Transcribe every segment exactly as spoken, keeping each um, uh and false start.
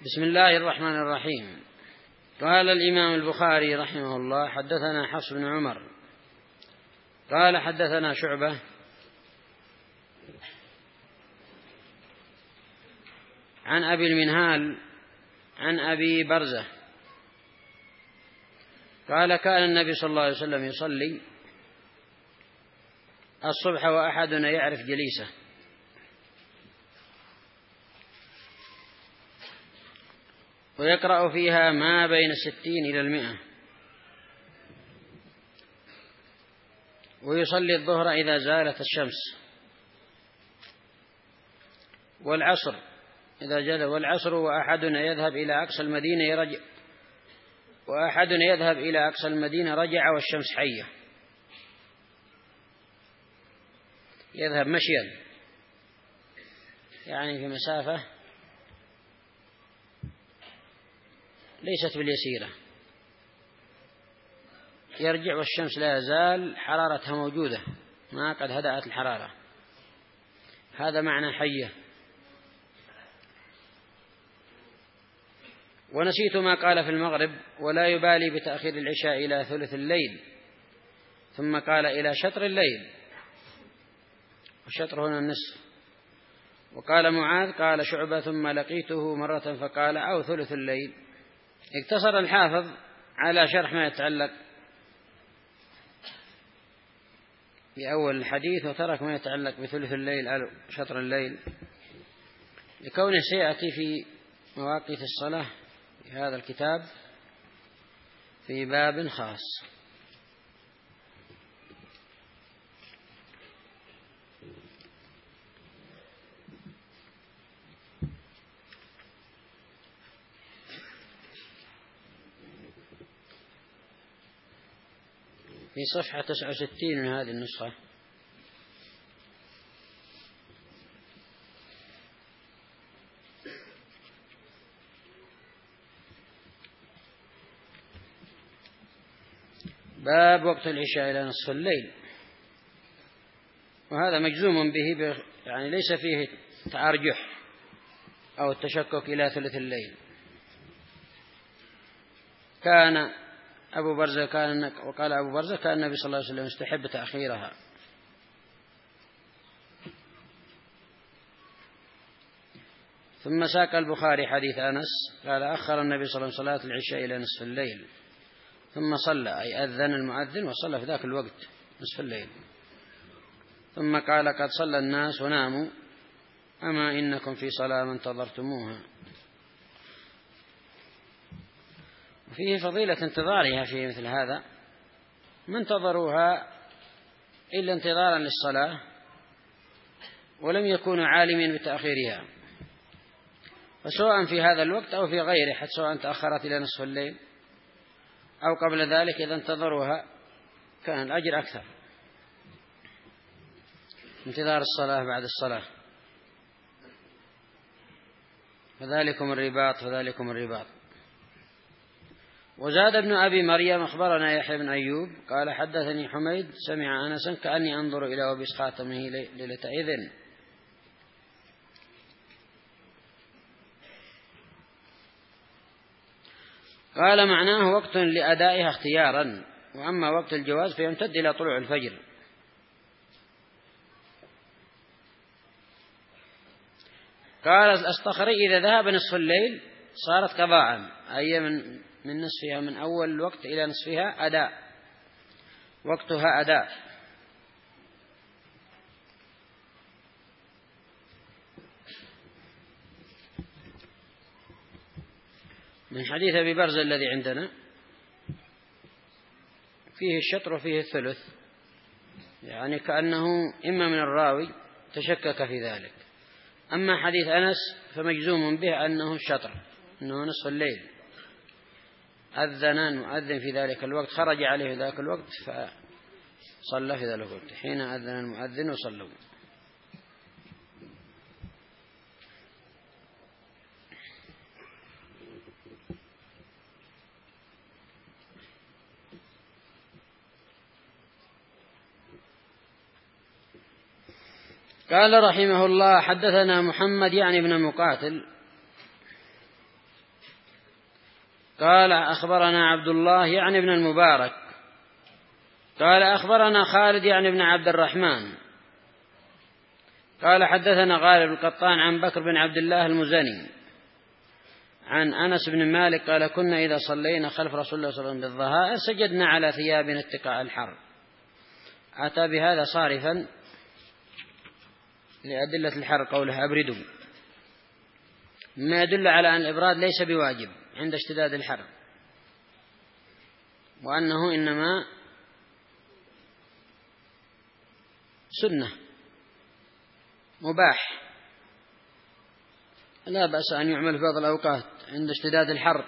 بسم الله الرحمن الرحيم. قال الإمام البخاري رحمه الله: حدثنا حفص بن عمر قال حدثنا شعبة عن أبي المنهال عن أبي برزة قال: كان النبي صلى الله عليه وسلم يصلي الصبح وأحدنا يعرف جليسه، ويقرأ فيها ما بين الستين إلى المئة، ويصلي الظهر إذا زالت الشمس، والعصر إذا جل والعصر وأحدنا يذهب إلى أقصى المدينة يرجع وأحدنا يذهب إلى أقصى المدينة رجع والشمس حية، يذهب مشيا يعني في مسافة ليست باليسيرة، يرجع والشمس لا يزال حرارتها موجودة، ما قد هدأت الحرارة. هذا معنى حية. ونسيت ما قال في المغرب: ولا يبالي بتأخير العشاء إلى ثلث الليل، ثم قال إلى شطر الليل، والشطر هنا النصف. وقال معاذ: قال شعبة: ثم لقيته مرة فقال: أو ثلث الليل. اقتصر الحافظ على شرح ما يتعلق بأول الحديث، وترك ما يتعلق بثلث الليل أو شطر الليل، لكونه سيأتي في مواقيت الصلاة في هذا الكتاب في باب خاص. في صفحة تسعة وستين من هذه النسخة. باب وقت العشاء إلى نصف الليل، وهذا مجزوم به، يعني ليس فيه تأرجح أو التشكك إلى ثلث الليل. كان أبو برزة كان وقال أبو برزة: كان النبي صلى الله عليه وسلم يستحب تأخيرها. ثم ساق البخاري حديث أنس قال: أخر النبي صلى الله عليه وسلم صلاة العشاء إلى نصف الليل، ثم صلى، أي أذن المؤذن وصلى في ذاك الوقت نصف الليل، ثم قال: قد صلى الناس وناموا، أما إنكم في صلاة ما انتظرتموها. وفيه فضيلة انتظارها في مثل هذا، ما انتظروها إلا انتظارا للصلاة، ولم يكونوا عالمين بتأخيرها، فسواء في هذا الوقت أو في غيره، حتى سواء تأخرت إلى نصف الليل أو قبل ذلك، إذا انتظروها كان الأجر أكثر. انتظار الصلاة بعد الصلاة، فذلكم الرباط فذلكم الرباط. وزاد ابن أبي مريم: أخبرنا يحيى بن أيوب قال: حدثني حميد سمع أنسا كأني أنظر إلى وبيس خاتمه ليلة إذن. قال: معناه وقت لأدائها اختيارا، وأما وقت الجواز فيمتد إلى طلوع الفجر. قال الأصطخري: إذا ذهب نصف الليل صارت قضاء، أي من من نصفها، من أول الوقت إلى نصفها أداء، وقتها أداء. من حديث أبي برزة الذي عندنا فيه الشطر وفيه الثلث، يعني كأنه إما من الراوي تشكك في ذلك. أما حديث أنس فمجزوم به أنه الشطر، أنه نصف الليل. أذن المؤذن في ذلك الوقت، خرج عليه ذاك الوقت فصلى في ذلك الوقت، حين أذن المؤذن وصلوا. قال رحمه الله: حدثنا محمد يعني ابن مقاتل قال أخبرنا عبد الله يعني ابن المبارك قال أخبرنا خالد يعني ابن عبد الرحمن قال حدثنا غالب القطان عن بكر بن عبد الله المزني عن أنس بن مالك قال كنا إذا صلينا خلف رسول الله صلى الله عليه وسلم بالظهائر سجدنا على ثيابنا اتقاء الحر. أتى بهذا صارفا لأدلة الحر قوله أبردوا، مما يدل على أن الإبراد ليس بواجب عند اشتداد الحر، وأنه إنما سنة مباح لا بأس أن يعمل في بعض الأوقات عند اشتداد الحر.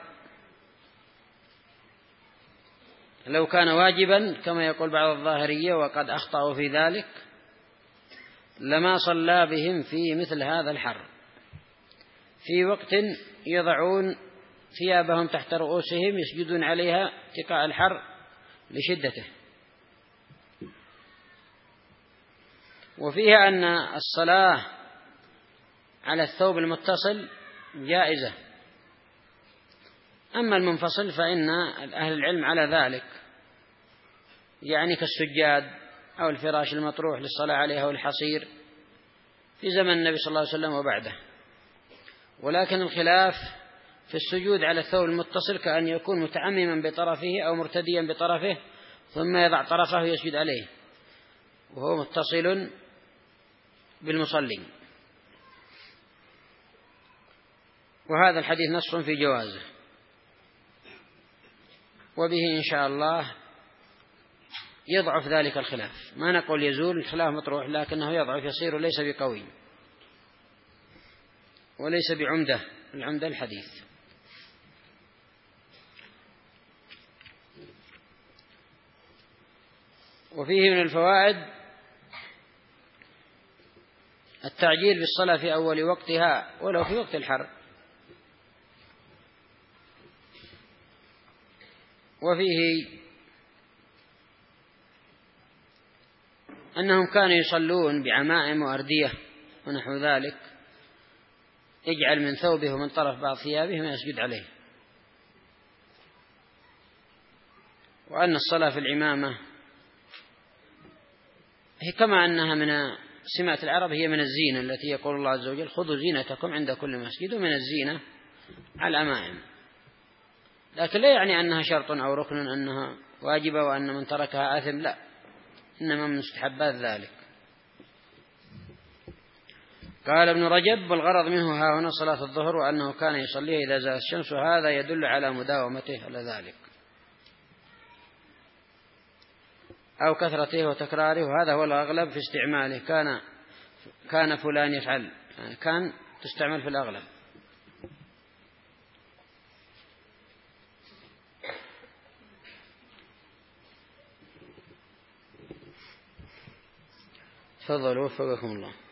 لو كان واجبا كما يقول بعض الظاهرية وقد أخطأوا في ذلك لما صلى بهم في مثل هذا الحر في وقت يضعون ثيابهم تحت رؤوسهم يسجدون عليها اتقاء الحر لشدته. وفيها أن الصلاة على الثوب المتصل جائزة، أما المنفصل فإن أهل العلم على ذلك، يعني كالسجاد أو الفراش المطروح للصلاة عليها أو الحصير في زمن النبي صلى الله عليه وسلم وبعده. ولكن الخلاف في السجود على الثوب المتصل كأن يكون متعمما بطرفه أو مرتديا بطرفه ثم يضع طرفه يسجد عليه وهو متصل بالمصلي، وهذا الحديث نص في جوازه، وبه إن شاء الله يضعف ذلك الخلاف. ما نقول يزول الخلاف مطروح، لكنه يضعف يصير ليس بقوي وليس بعمدة، العمدة الحديث. وفيه من الفوائد التعجيل بالصلاة في أول وقتها ولو في وقت الحر. وفيه أنهم كانوا يصلون بعمائم وأردية ونحو ذلك، يجعل من ثوبه ومن طرف بعض ثيابه ما يسجد عليه. وأن الصلاة في العمامة هي كما أنها من سمات العرب هي من الزينة التي يقول الله عز وجل خذوا زينتكم عند كل مسجد، ومن الزينة على العمائم، لكن لا يعني أنها شرط أو ركن أنها واجبة وأن من تركها آثم، لا، إنما من مستحبات ذلك. قال ابن رجب والغرض منه ها هنا صلاة الظهر، وأنه كان يصليها إذا زالت الشمس، وهذا يدل على مداومته على ذلك أو كثرته وتكراره، وهذا هو الأغلب في استعماله. كان كان فلان يفعل، يعني كان تستعمل في الأغلب. تفضلوا وفقكم الله.